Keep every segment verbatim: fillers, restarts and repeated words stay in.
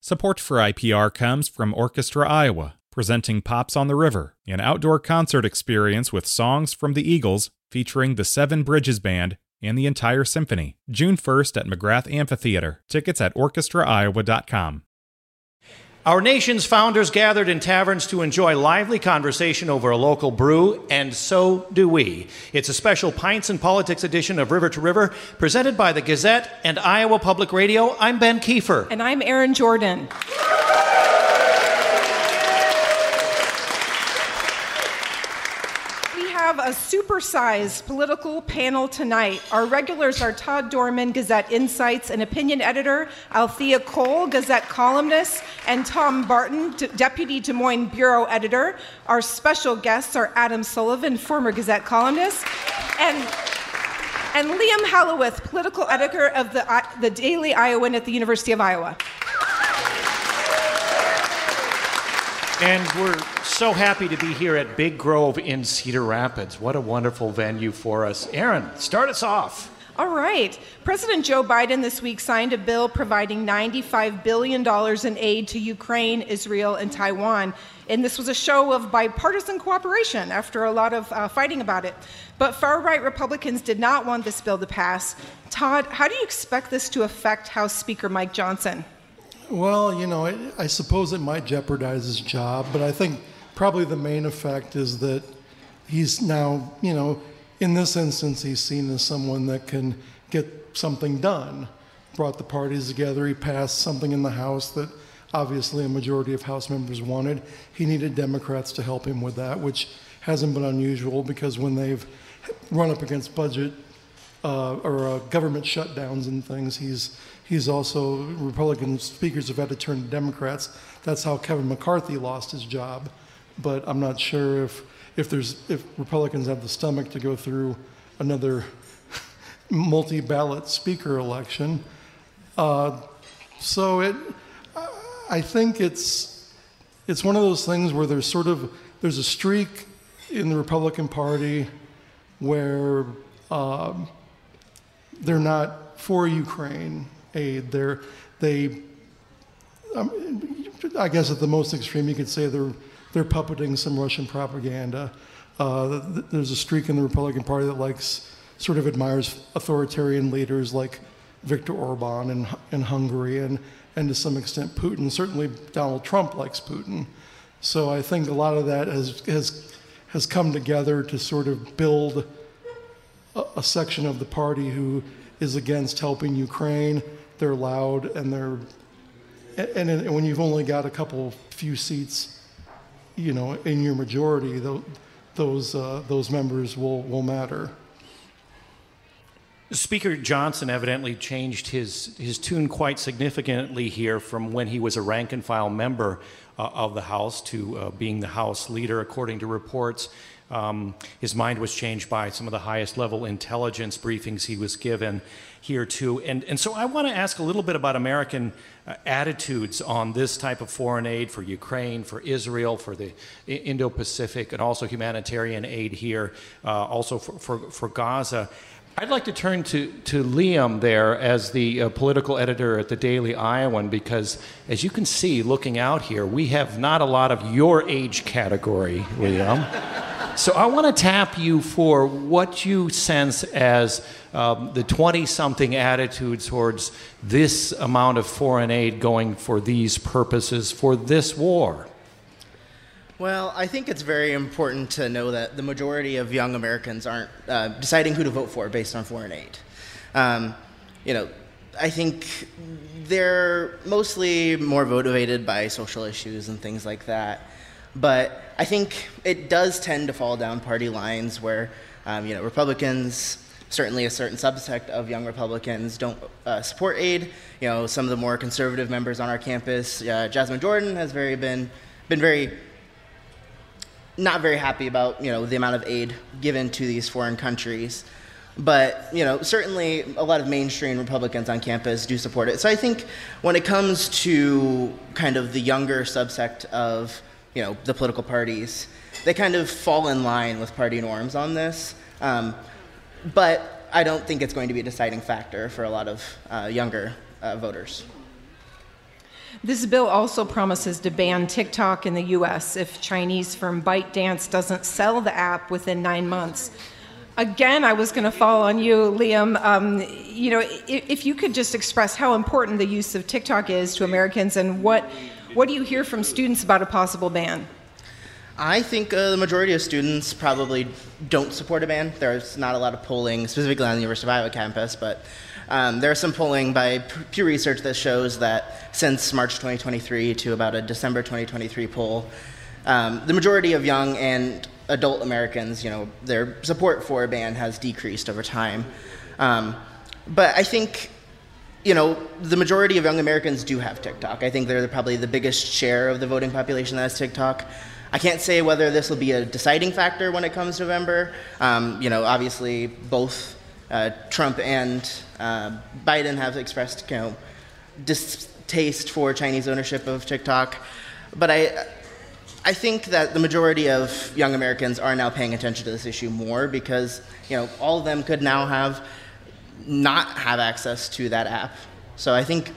Support for I P R comes from Orchestra Iowa, presenting Pops on the River, an outdoor concert experience with songs from the Eagles featuring the Seven Bridges Band and the entire symphony. June first at McGrath Amphitheater. Tickets at orchestra iowa dot com. Our nation's founders gathered in taverns to enjoy lively conversation over a local brew, and so do we. It's a special Pints and Politics edition of River to River, presented by the Gazette and Iowa Public Radio. I'm Ben Kiefer. And I'm Erin Jordan. We have a supersized political panel tonight. Our regulars are Todd Dorman, Gazette Insights and Opinion Editor, Althea Cole, Gazette columnist, and Tom Barton, D- Deputy Des Moines Bureau Editor. Our special guests are Adam Sullivan, former Gazette columnist, and, and Liam Hallowith, political editor of the, uh, the Daily Iowan at the University of Iowa. And we're so happy to be here at Big Grove in Cedar Rapids. What a wonderful venue for us. Erin, start us off. All right. President Joe Biden this week signed a bill providing ninety-five billion dollars in aid to Ukraine, Israel, and Taiwan. And this was a show of bipartisan cooperation after a lot of uh, fighting about it. But far-right Republicans did not want this bill to pass. Todd, how do you expect this to affect House Speaker Mike Johnson? Well, you know, I, I suppose it might jeopardize his job, but I think probably the main effect is that he's now, you know, in this instance, he's seen as someone that can get something done. Brought the parties together, he passed something in the House that obviously a majority of House members wanted. He needed Democrats to help him with that, which hasn't been unusual because when they've run up against budget uh, or uh, government shutdowns and things, he's He's also, Republican speakers have had to turn to Democrats. That's how Kevin McCarthy lost his job. But I'm not sure if if there's if Republicans have the stomach to go through another multi-ballot speaker election. Uh, so it, I think it's it's one of those things where there's sort of there's a streak in the Republican Party where um, they're not for Ukraine aid. They're, they, um, I guess at the most extreme, you could say they're they're puppeting some Russian propaganda. Uh, there's a streak in the Republican Party that likes, sort of admires authoritarian leaders like Viktor Orban in, in Hungary and, and to some extent Putin. Certainly Donald Trump likes Putin. So I think a lot of that has has has come together to sort of build a, a section of the party who is against helping Ukraine. They're loud and they're, and, and when you've only got a couple few seats, you know, in your majority, those those, uh, those members will, will matter. Speaker Johnson evidently changed his, his tune quite significantly here from when he was a rank and file member uh, of the House to uh, being the House leader, according to reports. Um, his mind was changed by some of the highest level intelligence briefings he was given here too. And, and so I want to ask a little bit about American uh, attitudes on this type of foreign aid for Ukraine, for Israel, for the Indo-Pacific, and also humanitarian aid here, uh, also for, for, for Gaza. I'd like to turn to, to Liam there as the uh, political editor at the Daily Iowan, because as you can see, looking out here, we have not a lot of your age category, Liam. So I want to tap you for what you sense as um, the twenty-something attitude towards this amount of foreign aid going for these purposes for this war. Well, I think it's very important to know that the majority of young Americans aren't uh, deciding who to vote for based on foreign aid. Um, you know, I think they're mostly more motivated by social issues and things like that. But I think it does tend to fall down party lines where, um, you know, Republicans, certainly a certain subsect of young Republicans, don't uh, support aid. You know, some of the more conservative members on our campus, uh, Jasmine Jordan has very been been very not very happy about, you know, the amount of aid given to these foreign countries. But, you know, certainly a lot of mainstream Republicans on campus do support it. So I think when it comes to kind of the younger subsect of, you know, the political parties, they kind of fall in line with party norms on this. Um, but I don't think it's going to be a deciding factor for a lot of uh, younger uh, voters. This bill also promises to ban TikTok in the U S if Chinese firm ByteDance doesn't sell the app within nine months. Again, I was going to fall on you, Liam. Um, you know, if, if you could just express how important the use of TikTok is to Americans, and what what do you hear from students about a possible ban? I think uh, the majority of students probably don't support a ban. There's not a lot of polling, specifically on the University of Iowa campus, but um, there's some polling by Pew Research that shows that since March twenty twenty-three to about a December twenty twenty-three poll, um, the majority of young and adult Americans, you know, their support for a ban has decreased over time. Um, but I think, you know, the majority of young Americans do have TikTok. I think they're probably the biggest share of the voting population that has TikTok. I can't say whether this will be a deciding factor when it comes to November. Um, you know, obviously both uh, Trump and uh, Biden have expressed, you know, distaste for Chinese ownership of TikTok. But I, I think that the majority of young Americans are now paying attention to this issue more because, you know, all of them could now have not have access to that app. So I think,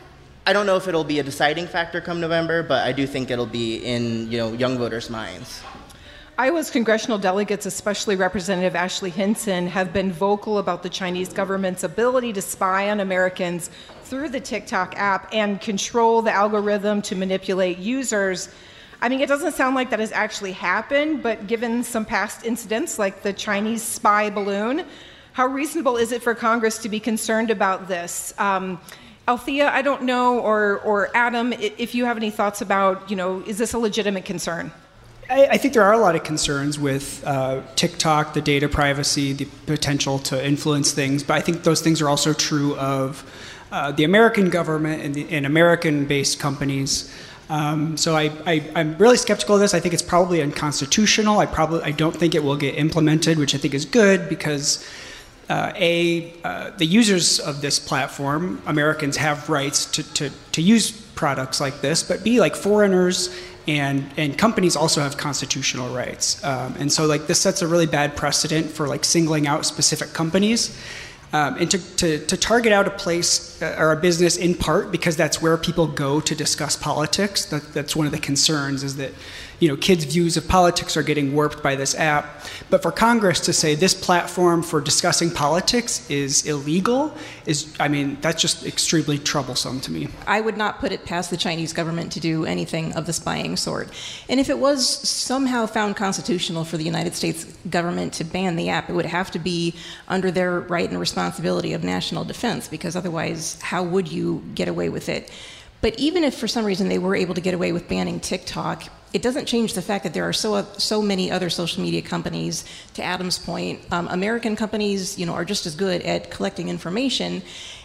I don't know if it'll be a deciding factor come November, but I do think it'll be in, you know, young voters' minds. Iowa's congressional delegates, especially Representative Ashley Hinson, have been vocal about the Chinese government's ability to spy on Americans through the TikTok app and control the algorithm to manipulate users. I mean, it doesn't sound like that has actually happened, but given some past incidents like the Chinese spy balloon, how reasonable is it for Congress to be concerned about this? Um, Althea, I don't know, or, or Adam, if you have any thoughts about, you know, is this a legitimate concern? I, I think there are a lot of concerns with uh, TikTok, the data privacy, the potential to influence things, but I think those things are also true of uh, the American government and, the, and American-based companies. Um, so I, I, I'm really skeptical of this. I think it's probably unconstitutional. I probably I don't think it will get implemented, which I think is good because uh, a uh, the users of this platform, Americans, have rights to, to, to use products like this, but b like foreigners and and companies also have constitutional rights, um, and so like this sets a really bad precedent for like singling out specific companies. Um, and to, to, to target out a place uh, or a business in part because that's where people go to discuss politics. That, that's one of the concerns is that, you know, kids' views of politics are getting warped by this app. But for Congress to say this platform for discussing politics is illegal is, I mean, that's just extremely troublesome to me. I would not put it past the Chinese government to do anything of the spying sort. And if it was somehow found constitutional for the United States government to ban the app, it would have to be under their right and responsibility of national defense, because otherwise, how would you get away with it? But even if for some reason they were able to get away with banning TikTok, it doesn't change the fact that there are so so many other social media companies. To Adam's point, um, American companies, you know, are just as good at collecting information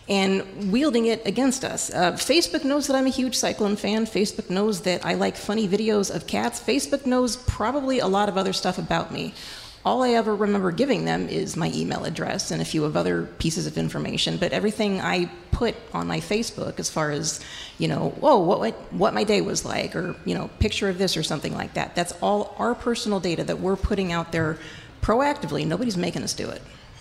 and wielding it against us. Uh, Facebook knows that I'm a huge Cyclone fan. Facebook knows that I like funny videos of cats. Facebook knows probably a lot of other stuff about me. All I ever remember giving them is my email address and a few of other pieces of information, but everything I put on my Facebook as far as, you know, whoa, what, what, what my day was like, or, you know, picture of this or something like that, that's all our personal data that we're putting out there proactively. Nobody's making us do it.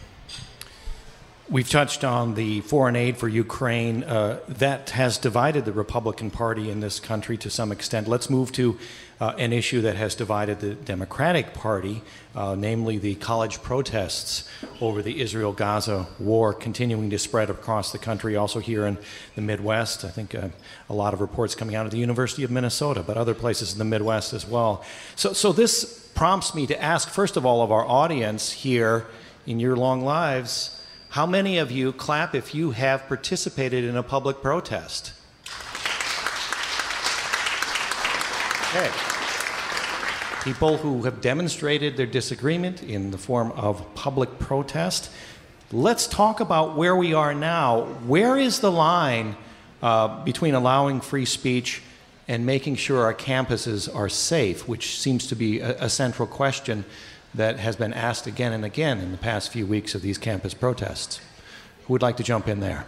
We've touched on the foreign aid for Ukraine. Uh, that has divided the Republican Party in this country to some extent. Let's move to uh, an issue that has divided the Democratic Party, uh, namely the college protests over the Israel-Gaza war continuing to spread across the country, also here in the Midwest. I think uh, a lot of reports coming out of the University of Minnesota, but other places in the Midwest as well. So, so this prompts me to ask, first of all, of our audience here in your long lives, how many of you clap if you have participated in a public protest? Okay. People who have demonstrated their disagreement in the form of public protest. Let's talk about where we are now. Where is the line uh, between allowing free speech and making sure our campuses are safe, which seems to be a, a central question that has been asked again and again in the past few weeks of these campus protests. Who would like to jump in there?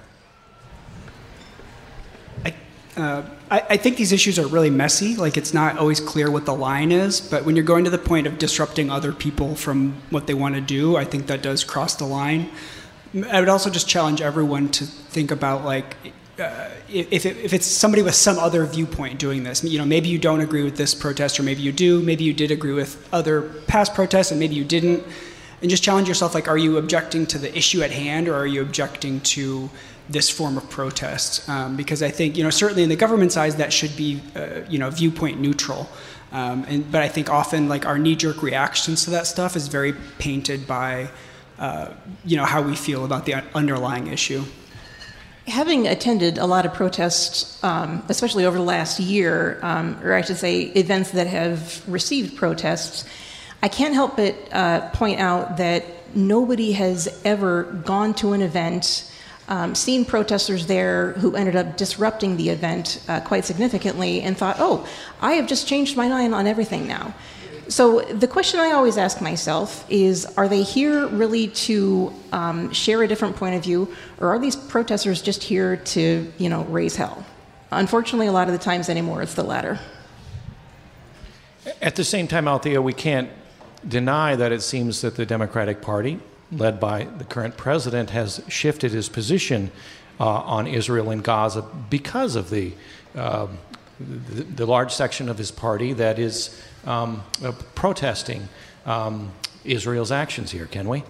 I, uh, I, I think these issues are really messy. Like, it's not always clear what the line is, but when you're going to the point of disrupting other people from what they want to do, I think that does cross the line. I would also just challenge everyone to think about, like, uh, if, it, if it's somebody with some other viewpoint doing this, you know, maybe you don't agree with this protest, or maybe you do, maybe you did agree with other past protests and maybe you didn't, and just challenge yourself, like, are you objecting to the issue at hand, or are you objecting to this form of protest? Um, because I think, you know, certainly in the government's eyes, that should be, uh, you know, viewpoint neutral. Um, and, but I think often, like, our knee-jerk reactions to that stuff is very painted by, uh, you know, how we feel about the underlying issue. Having attended a lot of protests, um, especially over the last year, um, or I should say events that have received protests, I can't help but uh, point out that nobody has ever gone to an event, um, seen protesters there who ended up disrupting the event uh, quite significantly, and thought, oh, I have just changed my mind on everything now. So the question I always ask myself is, are they here really to um, share a different point of view, or are these protesters just here to, you know, raise hell? Unfortunately, a lot of the times anymore, it's the latter. At the same time, Althea, we can't deny that it seems that the Democratic Party, led by the current president, has shifted his position uh, on Israel and Gaza because of the, uh, the, the large section of his party that is Um, uh, protesting um, Israel's actions here, can we?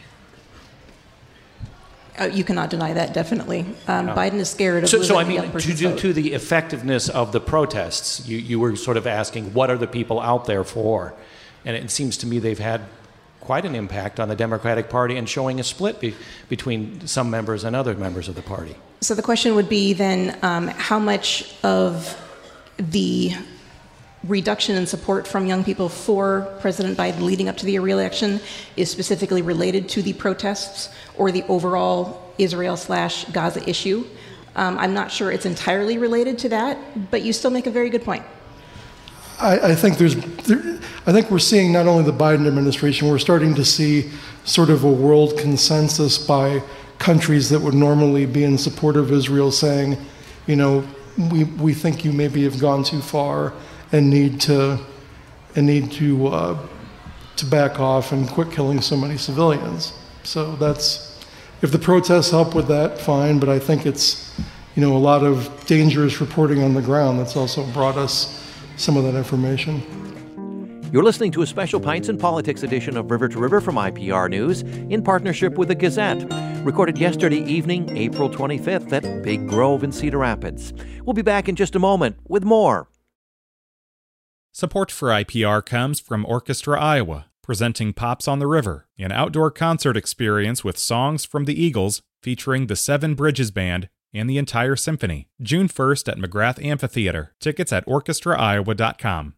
Uh, you cannot deny that, definitely. Um, no. Biden is scared of so, losing so I the mean, young person's to, vote. to the effectiveness of the protests, you, you were sort of asking, what are the people out there for? And it seems to me they've had quite an impact on the Democratic Party and showing a split be, between some members and other members of the party. So the question would be then, um, how much of the reduction in support from young people for President Biden leading up to the re-election is specifically related to the protests or the overall Israel slash Gaza issue? Um, I'm not sure it's entirely related to that, but you still make a very good point. I, I think there's, there, I think we're seeing not only the Biden administration, we're starting to see sort of a world consensus by countries that would normally be in support of Israel saying, you know, we we think you maybe have gone too far and need to and need to uh, to back off and quit killing so many civilians. So that's, if the protests help with that, fine. But I think it's, you know, a lot of dangerous reporting on the ground that's also brought us some of that information. You're listening to a special Pints and Politics edition of River to River from I P R News in partnership with the Gazette. Recorded yesterday evening, April twenty-fifth at Big Grove in Cedar Rapids. We'll be back in just a moment with more. Support for I P R comes from Orchestra Iowa, presenting Pops on the River, an outdoor concert experience with songs from the Eagles featuring the Seven Bridges Band and the entire symphony. June first at McGrath Amphitheater. Tickets at orchestra iowa dot com.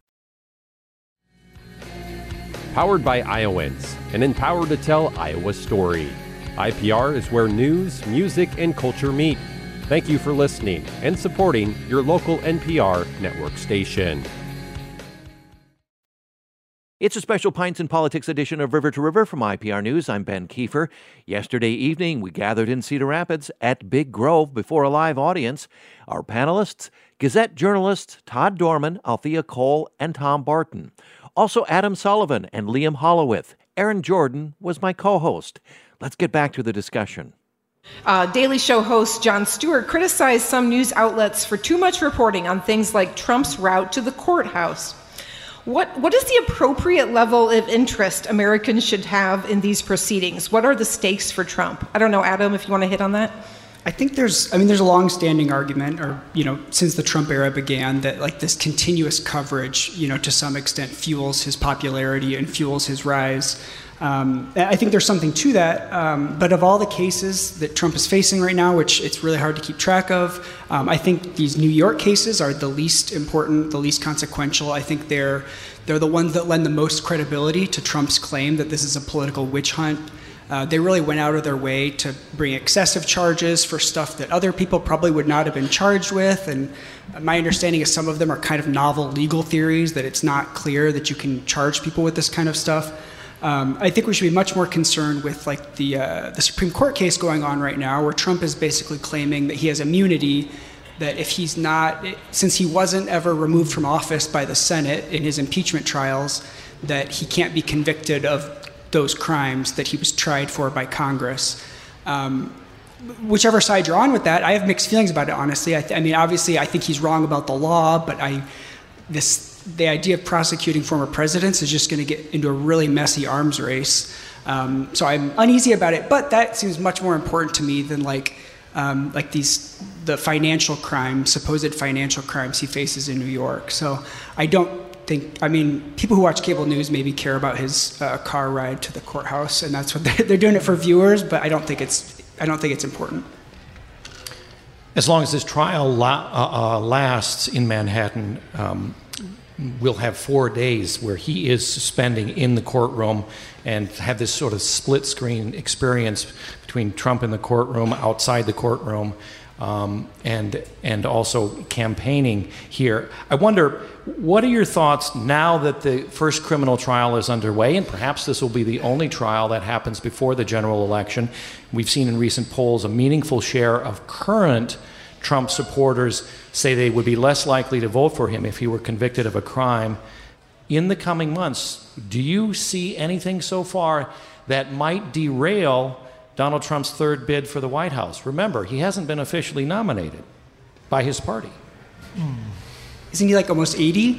Powered by Iowans and empowered to tell Iowa's story. I P R is where news, music, and culture meet. Thank you for listening and supporting your local N P R network station. It's a special Pints and Politics edition of River to River from I P R News. I'm Ben Kiefer. Yesterday evening, we gathered in Cedar Rapids at Big Grove before a live audience. Our panelists, Gazette journalists Todd Dorman, Althea Cole, and Tom Barton. Also Adam Sullivan and Liam Hollowith. Aaron Jordan was my co-host. Let's get back to the discussion. Uh, Daily Show host Jon Stewart criticized some news outlets for too much reporting on things like Trump's route to the courthouse. What, what is the appropriate level of interest Americans should have in these proceedings? What are the stakes for Trump? I don't know, Adam, if you want to hit on that. I think there's, I mean, there's a long-standing argument, or, you know, since the Trump era began, that, like, this continuous coverage, you know, to some extent fuels his popularity and fuels his rise. Um, I think there's something to that, um, but of all the cases that Trump is facing right now, which it's really hard to keep track of, um, I think these New York cases are the least important, the least consequential. I think they're they're the ones that lend the most credibility to Trump's claim that this is a political witch hunt. Uh, they really went out of their way to bring excessive charges for stuff that other people probably would not have been charged with, and my understanding is some of them are kind of novel legal theories, that it's not clear that you can charge people with this kind of stuff. Um, I think we should be much more concerned with, like, the uh, the Supreme Court case going on right now, where Trump is basically claiming that he has immunity, that if he's not, since he wasn't ever removed from office by the Senate in his impeachment trials, that he can't be convicted of those crimes that he was tried for by Congress. Um, whichever side you're on with that, I have mixed feelings about it, honestly. I, th- I mean, obviously, I think he's wrong about the law, but I, this, the idea of prosecuting former presidents is just going to get into a really messy arms race. Um, so I'm uneasy about it, but that seems much more important to me than like, um, like these, the financial crimes, supposed financial crimes he faces in New York. So I don't think, I mean, people who watch cable news maybe care about his uh, car ride to the courthouse, and that's what they're, they're doing it for viewers, but I don't think it's, I don't think it's important. As long as this trial la- uh, uh, lasts in Manhattan, um, we'll have four days where he is spending in the courtroom and have this sort of split screen experience between Trump in the courtroom, outside the courtroom, um, and and also campaigning here. I wonder, what are your thoughts now that the first criminal trial is underway, and perhaps this will be the only trial that happens before the general election? We've seen in recent polls a meaningful share of current Trump supporters say they would be less likely to vote for him if he were convicted of a crime. In the coming months, do you see anything so far that might derail Donald Trump's third bid for the White House? Remember, he hasn't been officially nominated by his party. Hmm. Isn't he like almost eighty?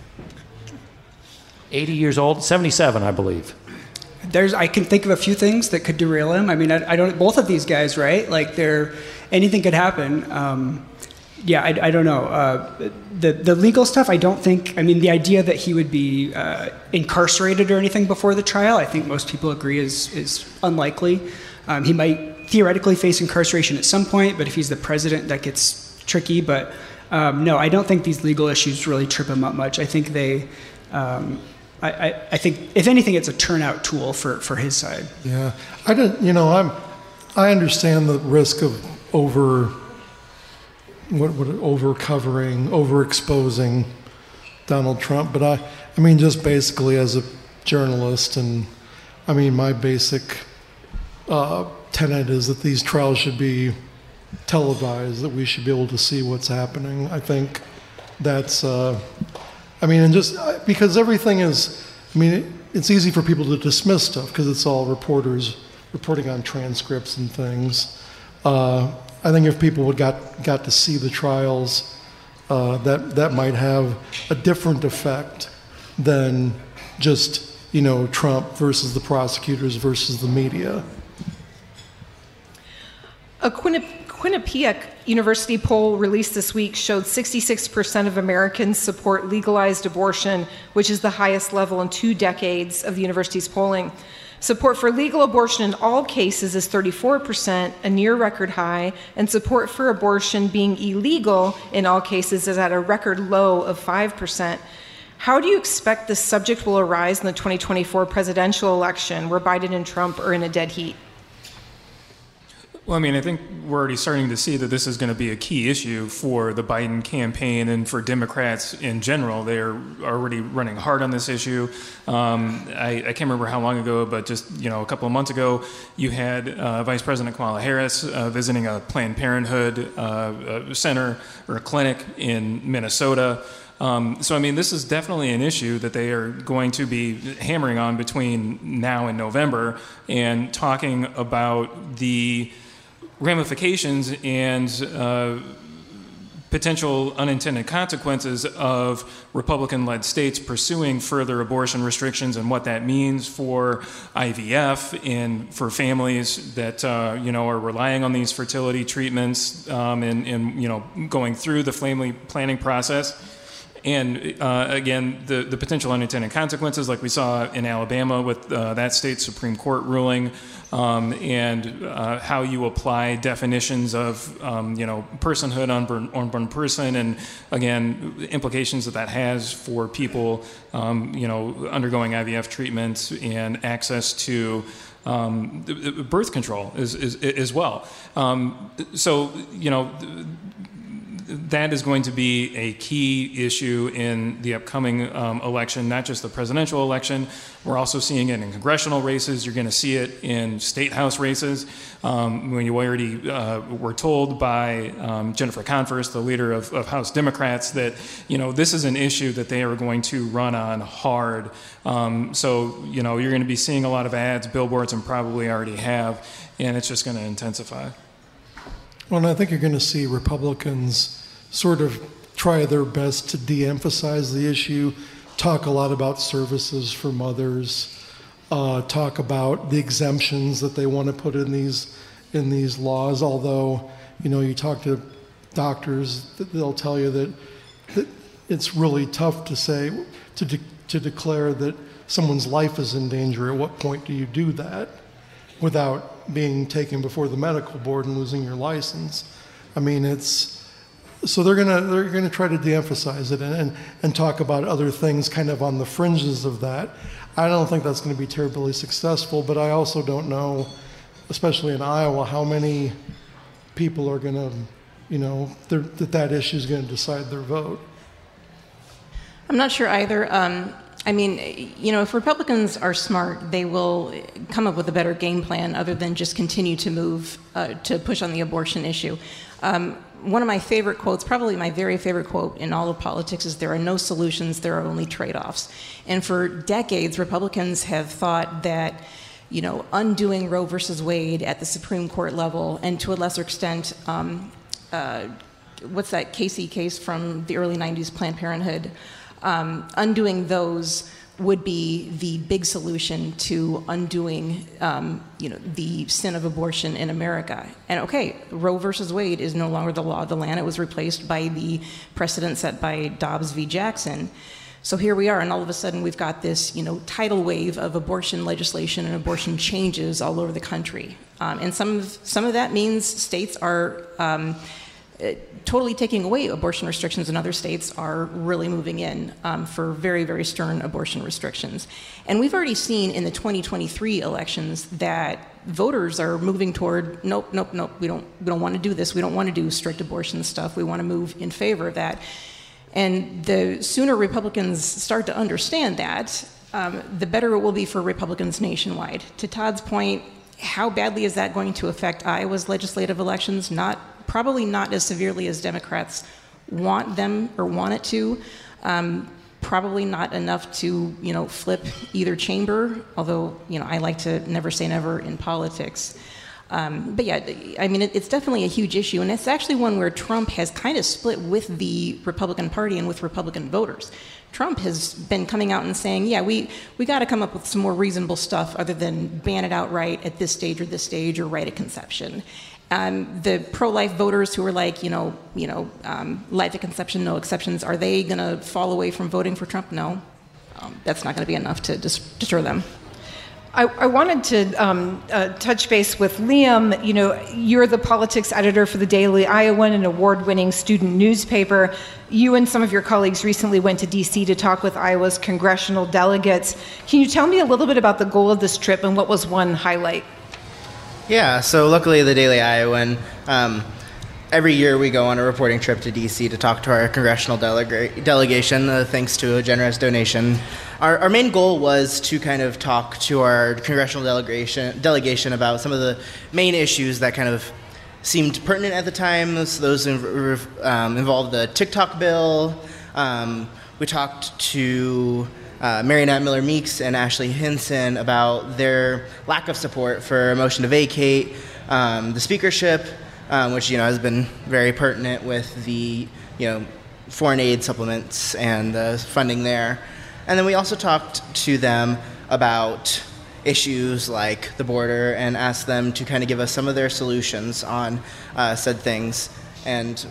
eighty years old, seventy-seven, I believe. There's, I can think of a few things that could derail him. I mean, I, I don't. Both of these guys, right? Like, they're anything could happen. Um, yeah, I, I don't know. Uh, the the legal stuff, I don't think. I mean, the idea that he would be uh, incarcerated or anything before the trial, I think most people agree is is unlikely. Um, he might theoretically face incarceration at some point, but if he's the president, that gets tricky. But um, no, I don't think these legal issues really trip him up much. I think they. Um, I, I, I think, if anything, it's a turnout tool for, for his side. Yeah, I don't. You know, I'm. I understand the risk of over. What, what over covering, overexposing Donald Trump, but I. I mean, just basically as a journalist, and I mean, my basic uh, tenet is that these trials should be televised. That we should be able to see what's happening. I think that's. Uh, I mean, and just because everything is, I mean, it, it's easy for people to dismiss stuff because it's all reporters reporting on transcripts and things. Uh, I think if people would got got to see the trials, uh, that that might have a different effect than just, you know, Trump versus the prosecutors versus the media. A Quinnipiac Quinnipiac University poll released this week showed sixty-six percent of Americans support legalized abortion, which is the highest level in two decades of the university's polling. Support for legal abortion in all cases is thirty-four percent, a near record high, and support for abortion being illegal in all cases is at a record low of five percent. How do you expect this subject will arise in the twenty twenty-four presidential election, where Biden and Trump are in a dead heat? Well, I mean, I think we're already starting to see that this is going to be a key issue for the Biden campaign and for Democrats in general. They're already running hard on this issue. Um, I, I can't remember how long ago, but just, you know, a couple of months ago, you had uh, Vice President Kamala Harris uh, visiting a Planned Parenthood uh, center or a clinic in Minnesota. Um, so, I mean, this is definitely an issue that they are going to be hammering on between now and November, and talking about the ramifications and uh, potential unintended consequences of Republican-led states pursuing further abortion restrictions, and what that means for I V F and for families that uh, you know are relying on these fertility treatments um, and, and you know going through the family planning process. And uh, again, the, the potential unintended consequences, like we saw in Alabama with uh, that state Supreme Court ruling, um, and uh, how you apply definitions of, um, you know, personhood, unborn, unborn person, and again, implications that that has for people, um, you know, undergoing I V F treatments and access to um, birth control as, as, as well. Um, so, you know, that is going to be a key issue in the upcoming um, election, not just the presidential election. We're also seeing it in congressional races. You're going to see it in state house races. Um, when you already uh, were told by um, Jennifer Converse, the leader of, of House Democrats, that you know this is an issue that they are going to run on hard. Um, so you know you're going to be seeing a lot of ads, billboards, and probably already have, and it's just going to intensify. Well, and I think you're going to see Republicans sort of try their best to de-emphasize the issue, talk a lot about services for mothers, uh, talk about the exemptions that they want to put in these in these laws. Although, you know, you talk to doctors, they'll tell you that, that it's really tough to say to de- to declare that someone's life is in danger. At what point do you do that without being taken before the medical board and losing your license? I mean, it's so they're gonna they're gonna try to de-emphasize it and, and and talk about other things kind of on the fringes of that. I don't think that's going to be terribly successful, but I also don't know, especially in Iowa, how many people are going to, you know, that that issue is going to decide their vote. I'm not sure either. Um, I mean, you know, if Republicans are smart, they will come up with a better game plan other than just continue to move, uh, to push on the abortion issue. Um, one of my favorite quotes, probably my very favorite quote in all of politics, is there are no solutions, there are only trade-offs. And for decades, Republicans have thought that, you know, undoing Roe versus Wade at the Supreme Court level, and to a lesser extent, um, uh, what's that Casey case from the early nineties, Planned Parenthood, um, undoing those would be the big solution to undoing, um, you know, the sin of abortion in America. And okay, Roe versus Wade is no longer the law of the land. It was replaced by the precedent set by Dobbs v. Jackson. So here we are, and all of a sudden we've got this, you know, tidal wave of abortion legislation and abortion changes all over the country. Um, and some of, some of that means states are um, uh, totally taking away abortion restrictions, and other states are really moving in um, for very, very stern abortion restrictions. And we've already seen in the twenty twenty-three elections that voters are moving toward, nope, nope, nope, we don't, we don't want to do this. We don't want to do strict abortion stuff. We want to move in favor of that. And the sooner Republicans start to understand that, um, the better it will be for Republicans nationwide. To Todd's point, how badly is that going to affect Iowa's legislative elections? Not, probably not as severely as Democrats want them or want it to. Um, probably not enough to, you know, flip either chamber, although, you know, I like to never say never in politics. Um, but yeah, I mean, it, it's definitely a huge issue, and it's actually one where Trump has kind of split with the Republican Party and with Republican voters. Trump has been coming out and saying, yeah, we, we got to come up with some more reasonable stuff other than ban it outright at this stage or this stage or right at conception. Um, the pro-life voters who are like, you know, you know, um, life at conception, no exceptions, are they going to fall away from voting for Trump? No. Um, that's not going to be enough to dis- deter them. I, I wanted to um, uh, touch base with Liam. You know, you're the politics editor for the Daily Iowan, an award-winning student newspaper. You and some of your colleagues recently went to D C to talk with Iowa's congressional delegates. Can you tell me a little bit about the goal of this trip and what was one highlight? Yeah, so luckily the Daily Iowan, um, every year we go on a reporting trip to D C to talk to our congressional delega- delegation, uh, thanks to a generous donation. Our, our main goal was to kind of talk to our congressional delegation delegation about some of the main issues that kind of seemed pertinent at the time. So those um, involved the TikTok bill. Um, we talked to uh, Marionette Miller Meeks and Ashley Hinson about their lack of support for a motion to vacate um, the speakership, um, which, you know, has been very pertinent with the, you know, foreign aid supplements and the funding there. And then we also talked to them about issues like the border and asked them to kind of give us some of their solutions on uh, said things and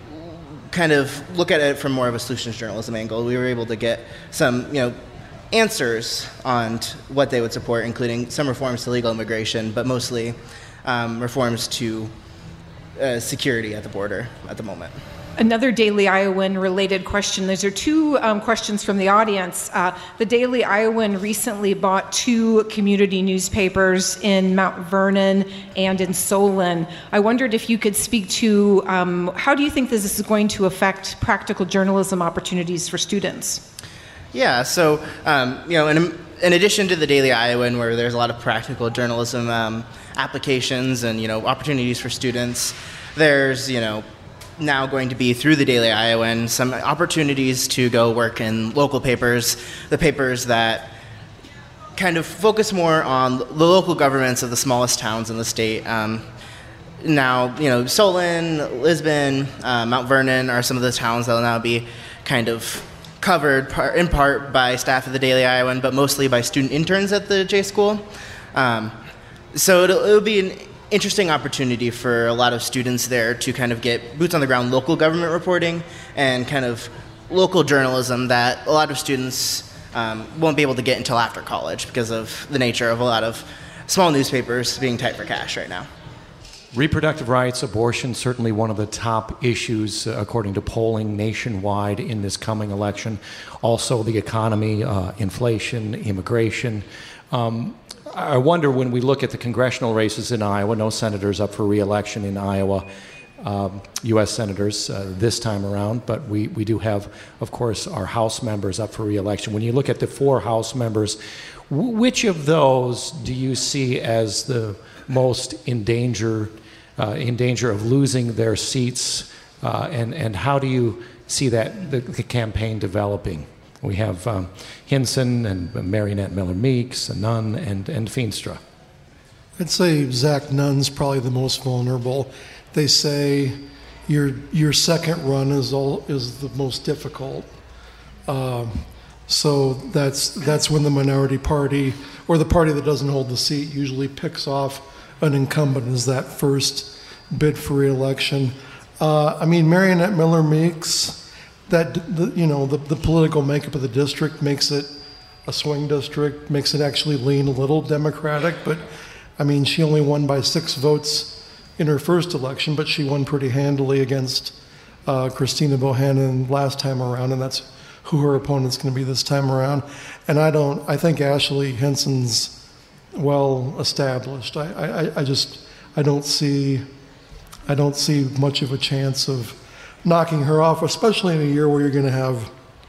kind of look at it from more of a solutions journalism angle. We were able to get some, you know, answers on what they would support, including some reforms to legal immigration, but mostly um, reforms to uh, security at the border at the moment. Another Daily Iowan related question. These are two um, questions from the audience. Uh, the Daily Iowan recently bought two community newspapers in Mount Vernon and in Solon. I wondered if you could speak to um, how do you think this is going to affect practical journalism opportunities for students? Yeah, so, um, you know, in, in addition to the Daily Iowan, where there's a lot of practical journalism um, applications and, you know, opportunities for students, there's, you know, now going to be through the Daily Iowan some opportunities to go work in local papers, the papers that kind of focus more on the local governments of the smallest towns in the state. Um, now, you know, Solon, Lisbon, uh, Mount Vernon are some of the towns that will now be kind of covered par- in part by staff of the Daily Iowan, but mostly by student interns at the J School. Um, so it'll, it'll be an interesting opportunity for a lot of students there to kind of get boots on the ground local government reporting and kind of local journalism that a lot of students um, won't be able to get until after college because of the nature of a lot of small newspapers being tight for cash right now. Reproductive rights, abortion, certainly one of the top issues, uh, according to polling nationwide in this coming election. Also, the economy, uh, inflation, immigration. Um, I wonder, when we look at the congressional races in Iowa, no senators up for re-election in Iowa, um, U S senators uh, this time around, but we, we do have, of course, our House members up for re-election. When you look at the four House members, w- which of those do you see as the most in danger, uh, in danger of losing their seats, uh, and, and how do you see that the, the campaign developing? We have um, Hinson and Mariannette Miller Meeks, Nunn, and, and Feenstra. I'd say Zach Nunn's probably the most vulnerable. They say your your second run is all is the most difficult. Um, so that's that's when the minority party or the party that doesn't hold the seat usually picks off an incumbent as that first bid for re-election. Uh, I mean, Mariannette Miller Meeks. That the, you know the, the political makeup of the district makes it a swing district, makes it actually lean a little Democratic. But I mean, she only won by six votes in her first election, but she won pretty handily against uh, Christina Bohannon last time around, and that's who her opponent's going to be this time around. And I don't. I think Ashley Hinson's well established. I, I, I just I don't see I don't see much of a chance of knocking her off, especially in a year where you're going to have,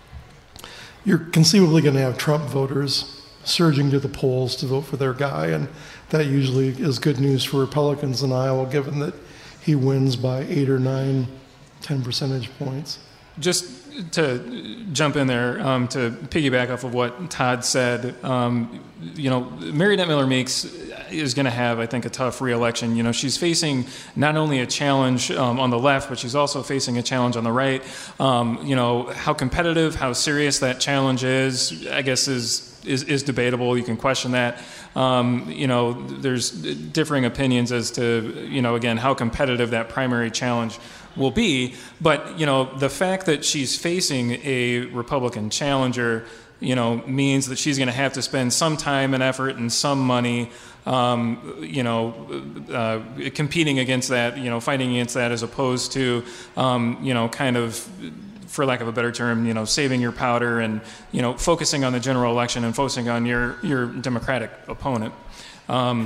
you're conceivably going to have Trump voters surging to the polls to vote for their guy, and that usually is good news for Republicans in Iowa, given that he wins by eight or nine, ten percentage points. Just to jump in there, um, to piggyback off of what Todd said, um, you know, Mariannette Miller Meeks is going to have, I think, a tough re-election. You know, she's facing not only a challenge um, on the left, but she's also facing a challenge on the right. Um, you know, how competitive, how serious that challenge is, I guess, is is, is debatable. You can question that. Um, you know, there's differing opinions as to, you know, again, how competitive that primary challenge will be. But, you know, the fact that she's facing a Republican challenger, you know, means that she's going to have to spend some time and effort and some money, um, you know, uh, competing against that, you know, fighting against that, as opposed to, um, you know, kind of, for lack of a better term, you know, saving your powder and, you know, focusing on the general election and focusing on your, your Democratic opponent. Um,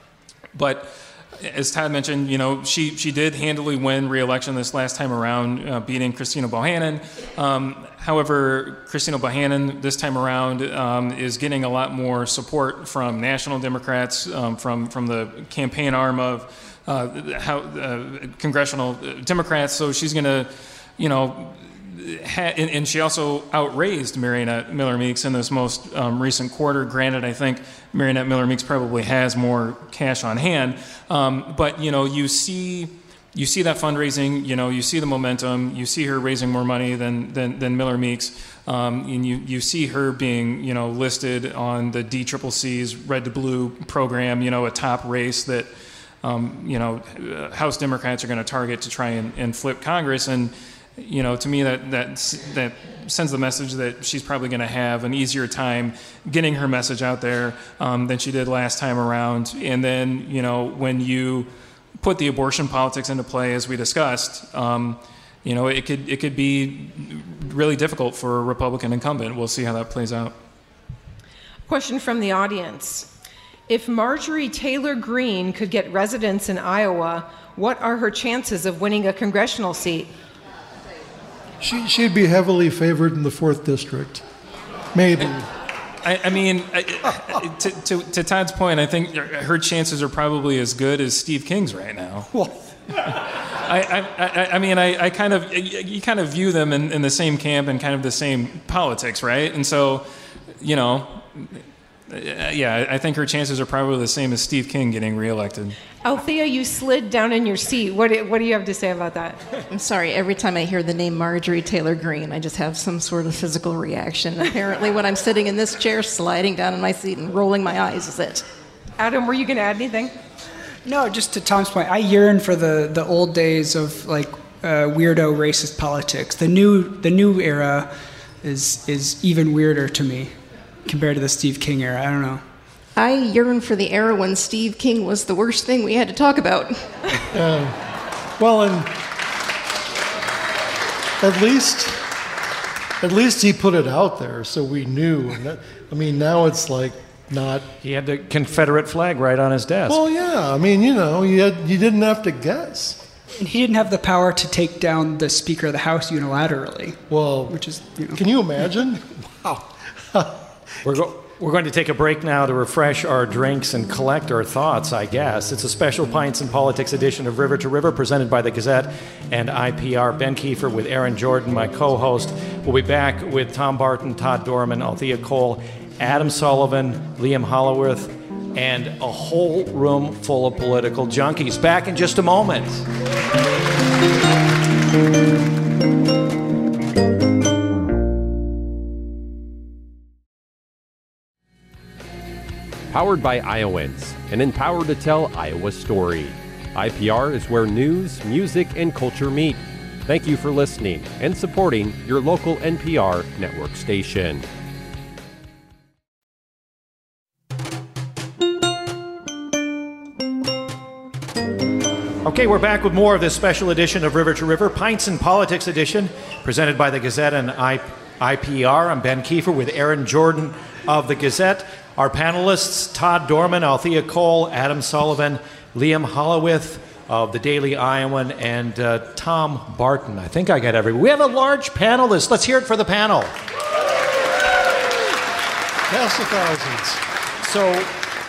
but as Todd mentioned, you know, she, she did handily win re-election this last time around, uh, beating Christina Bohannon. Um, however, Christina Bohannon this time around um, is getting a lot more support from national Democrats, um, from, from the campaign arm of uh, how, uh, congressional Democrats. So she's going to, you know, Ha- and, and she also outraised Mariannette Miller Meeks in this most um, recent quarter. Granted, I think Mariannette Miller Meeks probably has more cash on hand, um, but you know, you see, you see that fundraising. You know, you see the momentum. You see her raising more money than than, than Miller Meeks, um, and you you see her being, you know, listed on the D C C C's Red to Blue program. You know, a top race that um, you know House Democrats are going to target to try and, and flip Congress. And you know, to me, that that that sends the message that she's probably going to have an easier time getting her message out there um, than she did last time around. And then, you know, when you put the abortion politics into play, as we discussed, um, you know, it could it could be really difficult for a Republican incumbent. We'll see how that plays out. Question from the audience. If Marjorie Taylor Greene could get residence in Iowa, what are her chances of winning a congressional seat? She, she'd be heavily favored in the fourth district, maybe. I, I mean, I, to, to, to Todd's point, I think her chances are probably as good as Steve King's right now. I, I, I mean, I, I kind of, you kind of view them in, in the same camp and kind of the same politics, right? And so, you know, yeah, I think her chances are probably the same as Steve King getting reelected. Althea, you slid down in your seat. What do, what do you have to say about that? I'm sorry, every time I hear the name Marjorie Taylor Greene, I just have some sort of physical reaction. Apparently, when I'm sitting in this chair, sliding down in my seat and rolling my eyes is it. Adam, were you going to add anything? No, just to Tom's point, I yearn for the, the old days of like uh, weirdo racist politics. The new the new era is is even weirder to me compared to the Steve King era. I don't know. I yearn for the era when Steve King was the worst thing we had to talk about. Uh, well, and at least at least he put it out there so we knew. And that, I mean, now it's like not. He had the Confederate flag right on his desk. Well, yeah. I mean, you know, you had, you didn't have to guess. And he didn't have the power to take down the Speaker of the House unilaterally. Well, which is, you know. Can you imagine? Wow. We're go- We're going to take a break now to refresh our drinks and collect our thoughts, I guess. It's a special Pints and Politics edition of River to River presented by the Gazette and I P R. Ben Kiefer with Aaron Jordan, my co-host. We'll be back with Tom Barton, Todd Dorman, Althea Cole, Adam Sullivan, Liam Hollowworth, and a whole room full of political junkies. Back in just a moment. Powered by Iowans, and empowered to tell Iowa's story. I P R is where news, music, and culture meet. Thank you for listening and supporting your local N P R network station. Okay, we're back with more of this special edition of River to River, Pints and Politics edition, presented by the Gazette and I P R. I'm Ben Kiefer with Aaron Jordan of the Gazette. Our panelists, Todd Dorman, Althea Cole, Adam Sullivan, Liam Hollowworth of the Daily Iowan, and uh, Tom Barton. I think I got everyone. We have a large panelist. Let's hear it for the panel. Cast of thousands. So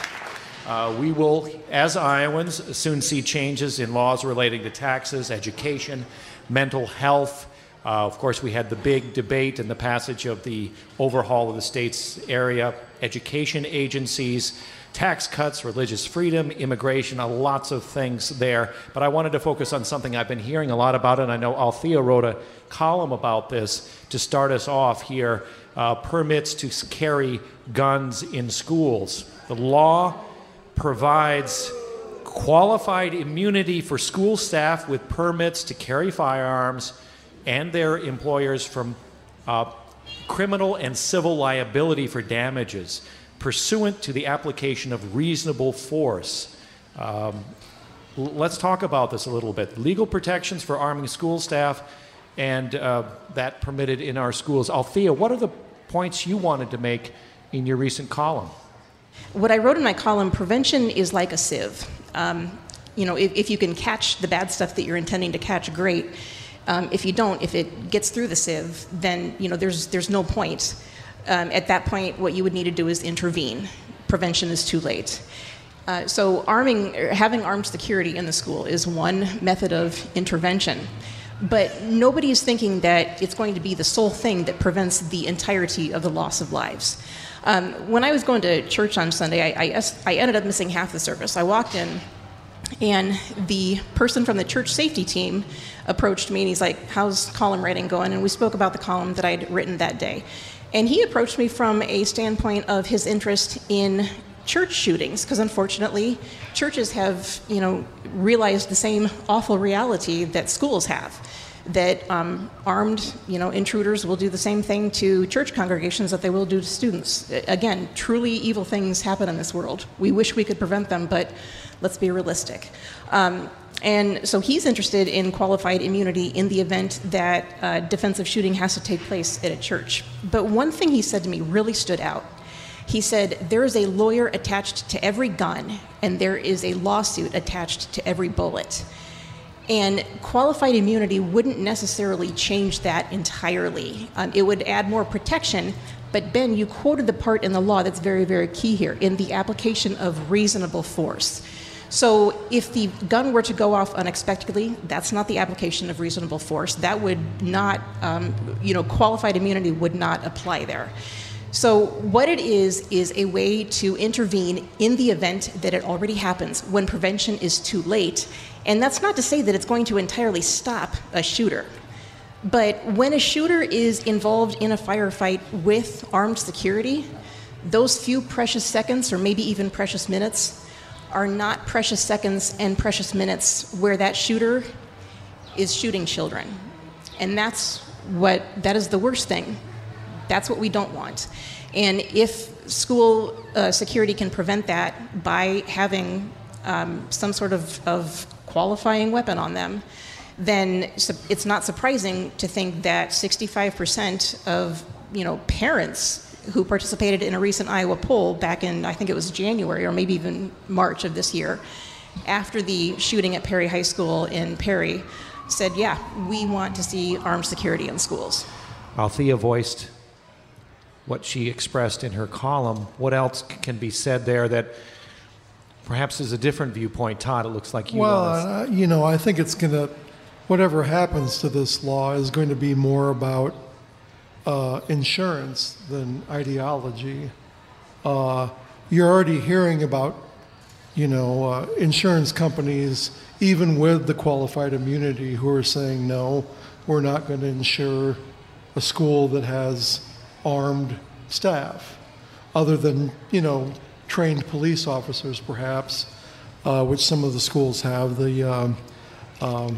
uh, we will, as Iowans, soon see changes in laws relating to taxes, education, mental health. Uh, of course, we had the big debate and the passage of the overhaul of the state's area education agencies, tax cuts, religious freedom, immigration, uh, lots of things there. But I wanted to focus on something I've been hearing a lot about, and I know Althea wrote a column about this to start us off here, uh, permits to carry guns in schools. The law provides qualified immunity for school staff with permits to carry firearms and their employers from uh, criminal and civil liability for damages pursuant to the application of reasonable force. Um, l- let's talk about this a little bit. Legal protections for arming school staff and uh, that permitted in our schools. Althea, what are the points you wanted to make in your recent column? What I wrote in my column, prevention is like a sieve. Um, you know, if, if you can catch the bad stuff that you're intending to catch, great. Um, if you don't, if it gets through the sieve, then you know there's there's no point. Um, at that point, what you would need to do is intervene. Prevention is too late. Uh, so, arming, having armed security in the school is one method of intervention, but nobody is thinking that it's going to be the sole thing that prevents the entirety of the loss of lives. Um, when I was going to church on Sunday, I, I, I ended up missing half the service. I walked in, and the person from the church safety team approached me, and he's like, how's column writing going? And we spoke about the column that I'd written that day. And he approached me from a standpoint of his interest in church shootings, because unfortunately, churches have, you know, realized the same awful reality that schools have, that um, armed, you know, intruders will do the same thing to church congregations that they will do to students. Again, truly evil things happen in this world. We wish we could prevent them, but let's be realistic. Um, and so he's interested in qualified immunity in the event that uh, defensive shooting has to take place at a church. But one thing he said to me really stood out. He said, there is a lawyer attached to every gun, and there is a lawsuit attached to every bullet. And qualified immunity wouldn't necessarily change that entirely. Um, it would add more protection, but Ben, you quoted the part in the law that's very, very key here, in the application of reasonable force. So if the gun were to go off unexpectedly, that's not the application of reasonable force. That would not, um, you know, qualified immunity would not apply there. So what it is is a way to intervene in the event that it already happens, when prevention is too late. And that's not to say that it's going to entirely stop a shooter. But when a shooter is involved in a firefight with armed security, those few precious seconds, or maybe even precious minutes, are not precious seconds and precious minutes where that shooter is shooting children. And that's what, that is the worst thing. That's what we don't want. And if school uh, security can prevent that by having um, some sort of, of qualifying weapon on them, then it's not surprising to think that sixty-five percent of, you know, parents who participated in a recent Iowa poll back in, I think it was January or maybe even March of this year, after the shooting at Perry High School in Perry, said, yeah, we want to see armed security in schools. Althea voiced what she expressed in her column. What else can be said there that perhaps is a different viewpoint? Todd, it looks like you Well, want uh, you know, I think it's going to, whatever happens to this law is going to be more about uh, insurance than ideology. Uh, you're already hearing about, you know, uh, insurance companies, even with the qualified immunity, who are saying, no, we're not going to insure a school that has armed staff, other than, you know, trained police officers, perhaps, uh, which some of the schools have, the, um, um,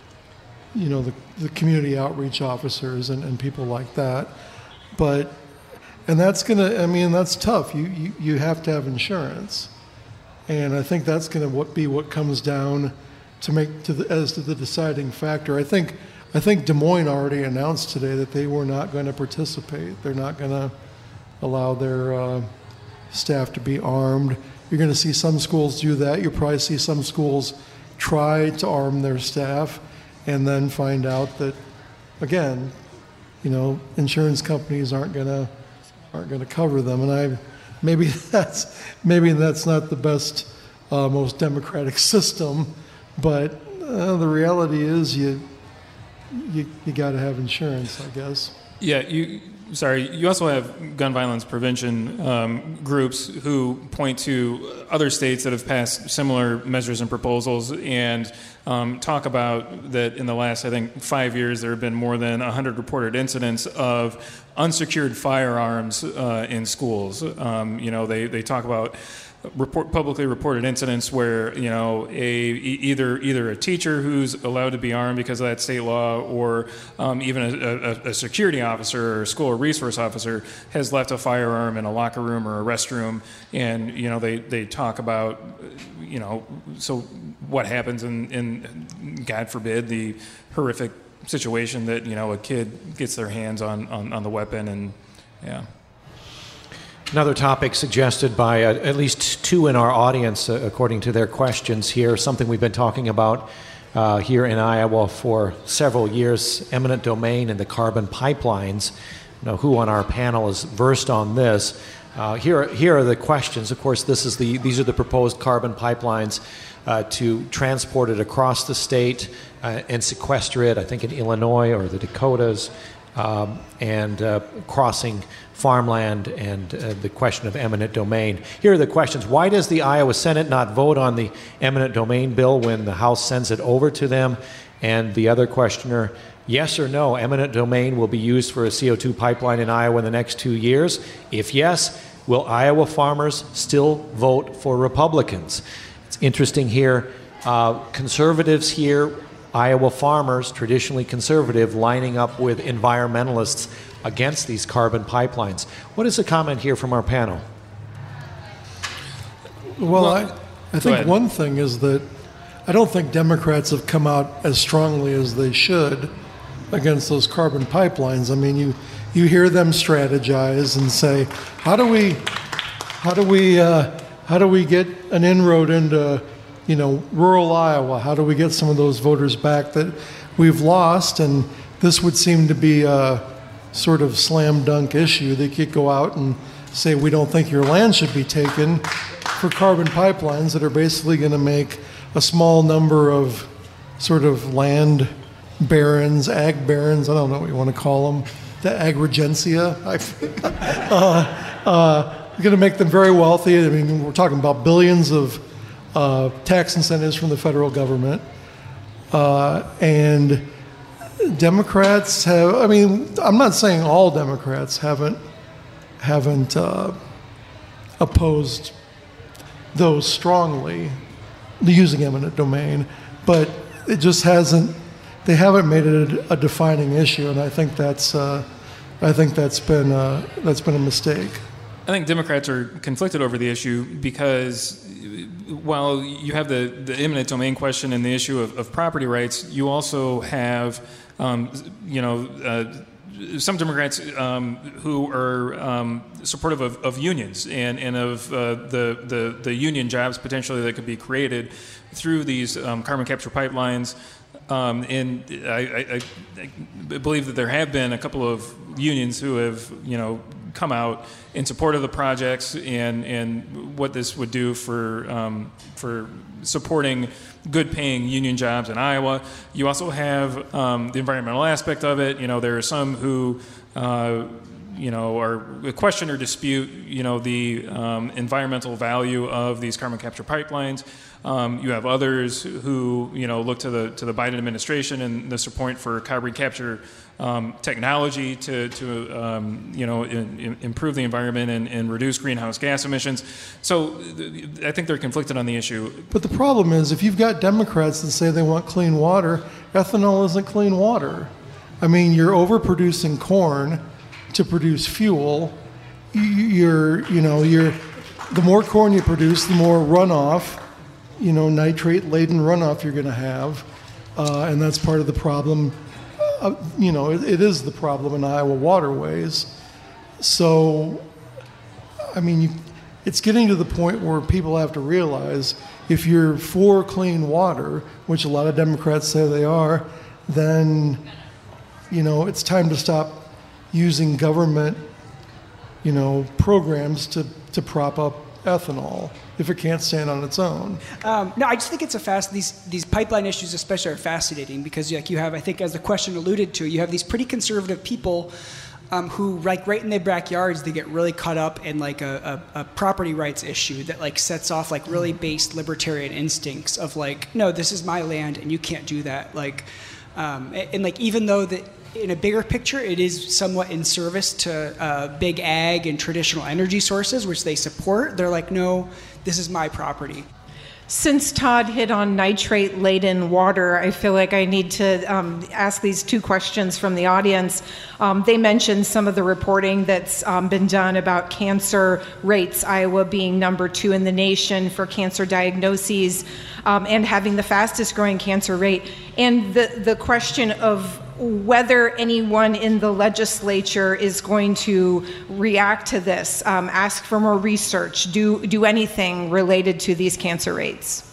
you know, the, the community outreach officers and, and people like that. But, and that's going to, I mean, that's tough. You, you, you have to have insurance. And I think that's going to be what comes down to make to the, as to the deciding factor. I think I think Des Moines already announced today that they were not going to participate. They're not going to allow their uh, staff to be armed. You're going to see some schools do that. You'll probably see some schools try to arm their staff and then find out that, again, you know, insurance companies aren't going to aren't going to cover them. And I maybe that's maybe that's not the best, uh, most democratic system, but uh, the reality is you. You, you got to have insurance, I guess. Yeah, you. Sorry, you also have gun violence prevention um, groups who point to other states that have passed similar measures and proposals and um, talk about that in the last, I think, five years, there have been more than one hundred reported incidents of unsecured firearms uh, in schools. Um, you know, they, they talk about report publicly reported incidents where, you know, a either either a teacher who's allowed to be armed because of that state law, or um, even a, a, a security officer or a school resource officer has left a firearm in a locker room or a restroom, and you know they, they talk about, you know, so what happens in, in God forbid the horrific situation that, you know, a kid gets their hands on, on, on the weapon, and yeah. Another topic suggested by uh, at least two in our audience, uh, according to their questions here, something we've been talking about uh, here in Iowa for several years, eminent domain and the carbon pipelines. You know, who on our panel is versed on this? Uh, here, here are the questions. Of course, this is the these are the proposed carbon pipelines uh, to transport it across the state uh, and sequester it, I think in Illinois or the Dakotas, um, and uh, crossing farmland, and uh, the question of eminent domain. Here are the questions. Why does the Iowa Senate not vote on the eminent domain bill when the House sends it over to them? And the other questioner, yes or no, eminent domain will be used for a C O two pipeline in Iowa in the next two years? If yes, will Iowa farmers still vote for Republicans? It's interesting here, uh, conservatives here, Iowa farmers, traditionally conservative, lining up with environmentalists against these carbon pipelines. What is the comment here from our panel? Well, well I, I think one thing is that I don't think Democrats have come out as strongly as they should against those carbon pipelines. I mean, you you hear them strategize and say, how do we, how do we, uh, how do we get an inroad into, you know, rural Iowa? How do we get some of those voters back that we've lost? And this would seem to be a sort of slam dunk issue. They could go out and say, we don't think your land should be taken for carbon pipelines that are basically going to make a small number of sort of land barons, ag barons, I don't know what you want to call them, the agrigentia. uh, uh, going to make them very wealthy. I mean, we're talking about billions of uh, tax incentives from the federal government. Uh, and Democrats have, I mean, I'm not saying all Democrats haven't, haven't uh, opposed those strongly, using eminent domain, but it just hasn't, they haven't made it a, a defining issue, and I think that's, uh, I think that's been, uh, that's been a mistake. I think Democrats are conflicted over the issue because while you have the, the eminent domain question and the issue of, of property rights, you also have, um, you know, uh, some Democrats um, who are um, supportive of, of unions and, and of uh, the, the, the union jobs potentially that could be created through these um, carbon capture pipelines. Um, and I, I, I believe that there have been a couple of unions who have, you know, come out in support of the projects and, and what this would do for um, for supporting good-paying union jobs in Iowa. You also have um, the environmental aspect of it. You know, there are some who, uh, you know, are question or dispute, you know, the um, environmental value of these carbon capture pipelines. Um, you have others who, you know, look to the to the Biden administration and the support for carbon capture um, technology to, to um, you know, in, in improve the environment and, and reduce greenhouse gas emissions. So I think they're conflicted on the issue. But the problem is, if you've got Democrats that say they want clean water, ethanol isn't clean water. I mean, you're overproducing corn to produce fuel. You're, you know, you're, the more corn you produce, the more runoff, you know, nitrate-laden runoff you're going to have, uh, and that's part of the problem. Uh, you know, it, it is the problem in Iowa waterways. So, I mean, you, it's getting to the point where people have to realize if you're for clean water, which a lot of Democrats say they are, then, you know, it's time to stop using government, you know, programs to, to prop up ethanol if it can't stand on its own. Um, no, I just think it's a fast, these these pipeline issues especially are fascinating because like you have, I think as the question alluded to, you have these pretty conservative people um, who like right in their backyards, they get really caught up in like a, a, a property rights issue that like sets off like really based libertarian instincts of like, no, this is my land and you can't do that. Like, um, and, and like even though that in a bigger picture, it is somewhat in service to uh, big ag and traditional energy sources, which they support. They're like, no, this is my property. Since Todd hit on nitrate-laden water, I feel like I need to um, ask these two questions from the audience. Um, they mentioned some of the reporting that's um, been done about cancer rates, Iowa being number two in the nation for cancer diagnoses um, and having the fastest growing cancer rate. And the, the question of whether anyone in the legislature is going to react to this, um, ask for more research, do do anything related to these cancer rates.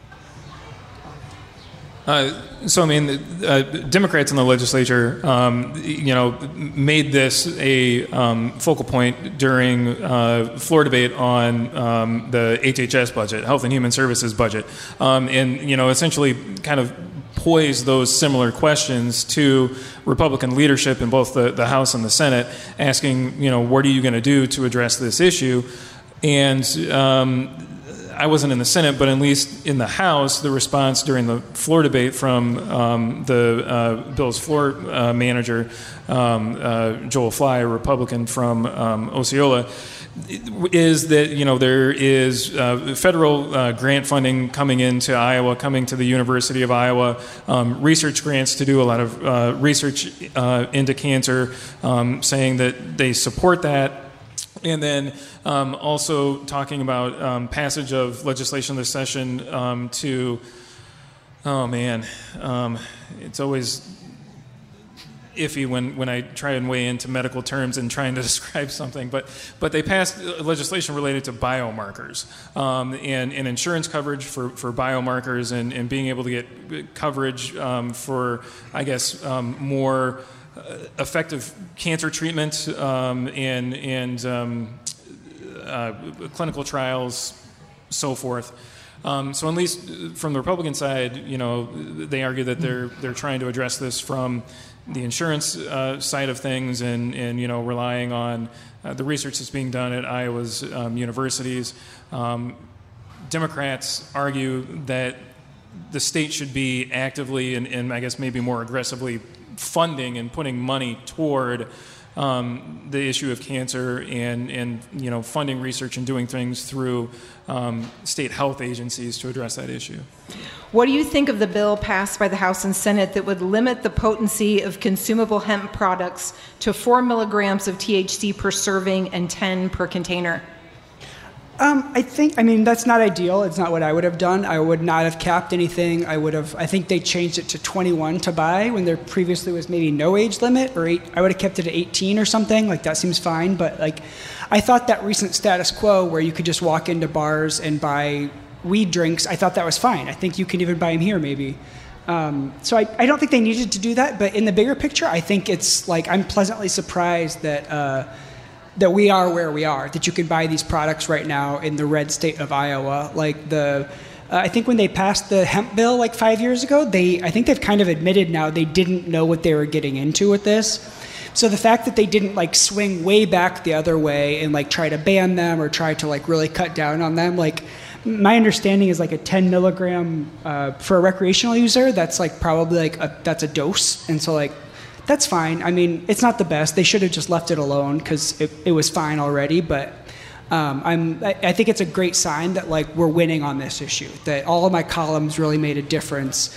Uh, so I mean, uh, Democrats in the legislature, um, you know, made this a um, focal point during uh, floor debate on um, the H H S budget, Health and Human Services budget, um, and you know, essentially kind of pose those similar questions to Republican leadership in both the, the House and the Senate, asking, you know, what are you going to do to address this issue? And um, I wasn't in the Senate, but at least in the House, the response during the floor debate from um, the uh, bill's floor uh, manager, um, uh, Joel Fly, a Republican from um, Osceola, is that, you know, there is uh, federal uh, grant funding coming into Iowa, coming to the University of Iowa, um, research grants to do a lot of uh, research uh, into cancer, um, saying that they support that. And then um, also talking about um, passage of legislation this session um, to, oh man, um, it's always iffy when, when I try and weigh into medical terms and trying to describe something, but but they passed legislation related to biomarkers um, and, and insurance coverage for, for biomarkers and, and being able to get coverage um, for, I guess, um, more effective cancer treatment um, and, and um, uh, clinical trials, so forth. Um, so at least from the Republican side, you know, they argue that they're they're trying to address this from the insurance uh, side of things, and, and you know relying on uh, the research that's being done at Iowa's um, universities. Um, Democrats argue that the state should be actively and, and I guess maybe more aggressively funding and putting money toward um, the issue of cancer, and, and you know funding research and doing things through um, state health agencies to address that issue. What do you think of the bill passed by the House and Senate that would limit the potency of consumable hemp products to four milligrams of T H C per serving and ten per container? Um, I think, I mean, that's not ideal. It's not what I would have done. I would not have capped anything. I would have, I think they changed it to twenty-one to buy when there previously was maybe no age limit, or eight, I would have kept it at eighteen or something. Like, that seems fine. But, like, I thought that recent status quo where you could just walk into bars and buy weed drinks, I thought that was fine. I think you can even buy them here, maybe. Um, so I, I don't think they needed to do that. But in the bigger picture, I think it's, like, I'm pleasantly surprised that, uh, that we are where we are, that you can buy these products right now in the red state of Iowa. Like the, uh, I think when they passed the hemp bill like five years ago, they, I think they've kind of admitted now they didn't know what they were getting into with this. So the fact that they didn't like swing way back the other way and like try to ban them or try to like really cut down on them, like my understanding is like a ten milligram uh, for a recreational user, that's like probably like a, that's a dose. And so like, that's fine. I mean, it's not the best. They should have just left it alone because it, it was fine already. But um, I'm, I, I think it's a great sign that like we're winning on this issue. That all of my columns really made a difference.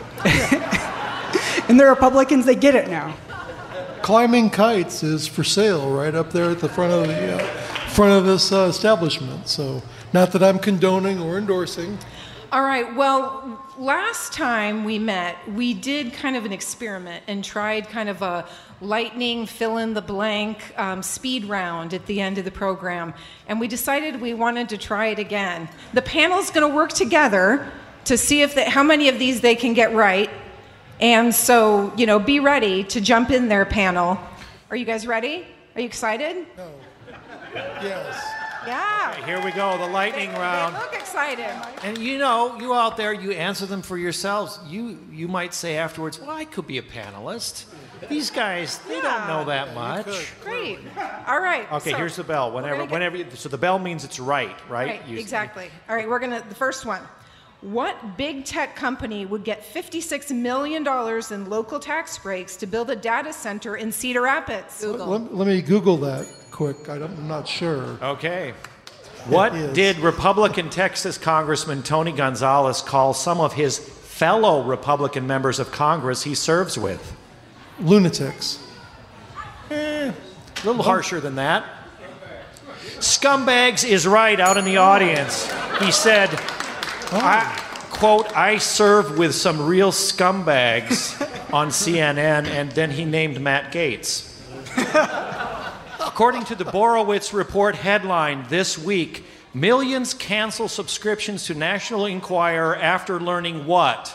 And the Republicans, they get it now. Climbing kites is for sale right up there at the front of the uh, front of this uh, establishment. So, not that I'm condoning or endorsing. All right, well, last time we met, we did kind of an experiment and tried kind of a lightning fill-in-the-blank um, speed round at the end of the program, and we decided we wanted to try it again. The panel's going to work together to see if they, how many of these they can get right, and so, you know, be ready to jump in there, panel. Are you guys ready? Are you excited? No. Yes. Yeah. Okay, here we go, the lightning they, round. They look excited. And you know, you out there, you answer them for yourselves. You you might say afterwards, well, I could be a panelist. These guys, they Yeah. don't know that much. Great. All right. Okay, so here's the bell. Whenever, get- whenever, you- so the bell means it's right, right? Right, You- exactly. All right, we're going to, the first one. What big tech company would get fifty-six million dollars in local tax breaks to build a data center in Cedar Rapids? Let, let me Google that quick. I don't, I'm not sure. Okay. What is. did Republican Texas Congressman Tony Gonzalez call some of his fellow Republican members of Congress he serves with? Lunatics. Eh, a little harsher than that. Scumbags is right out in the audience. He said, I, quote, I serve with some real scumbags on C N N, and then he named Matt Gaetz. According to the Borowitz Report headline this week, millions cancel subscriptions to National Enquirer after learning what?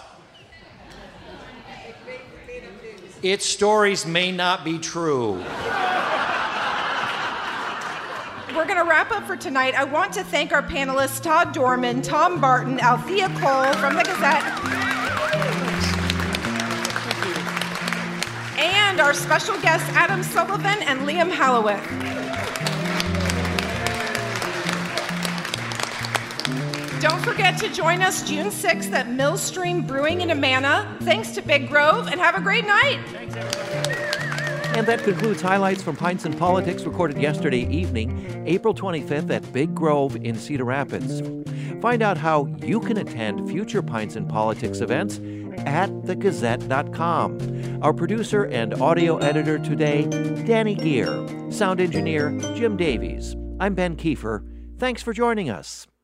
Its stories may not be true. We're going to wrap up for tonight. I want to thank our panelists, Todd Dorman, Tom Barton, Althea Cole from the Gazette, and our special guests, Adam Sullivan and Liam Hallowith. Don't forget to join us June sixth at Millstream Brewing in Amana. Thanks to Big Grove, and have a great night. Thanks, everybody. And that concludes highlights from Pints and Politics recorded yesterday evening, April twenty-fifth at Big Grove in Cedar Rapids. Find out how you can attend future Pints and Politics events at the gazette dot com. Our producer and audio editor today, Danny Gear. Sound engineer, Jim Davies. I'm Ben Kiefer. Thanks for joining us.